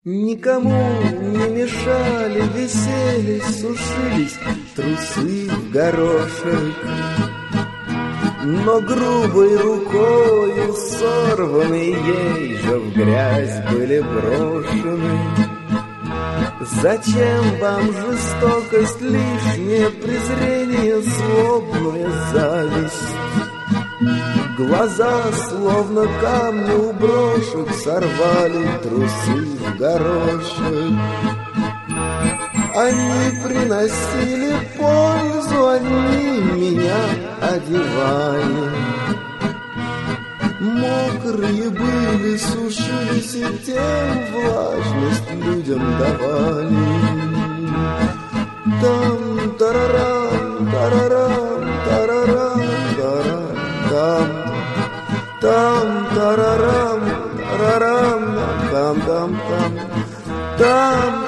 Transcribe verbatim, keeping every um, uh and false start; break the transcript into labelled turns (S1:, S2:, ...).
S1: Никому не мешали, веселись, сушились трусы в горошек, но грубой рукою сорванные ей же в грязь были брошены. Зачем вам жестокость, лишнее презрение, злобная зависть? Глаза, словно камни у брошек, сорвали трусы в горошек. Они приносили пользу, они меня одевали. Мокрые были, сушились, и тем влажность людям давали. Там тарарам, тарарам, тарарам, тарарам, там тарарам, тарарам, там, там, там, там.